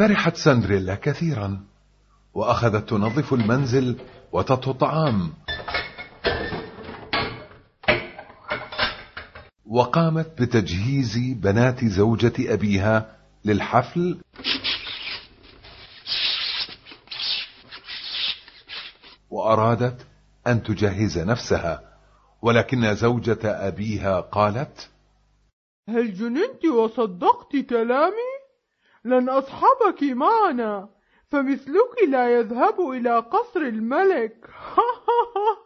فرحت سندريلا كثيرا، وأخذت تنظف المنزل وتطهو الطعام، وقامت بتجهيز بنات زوجة أبيها للحفل، وأرادت أن تجهز نفسها، ولكن زوجة أبيها قالت: هل جننت وصدقت كلامي؟ لن أصحبك معنا، فمثلك لا يذهب إلى قصر الملك.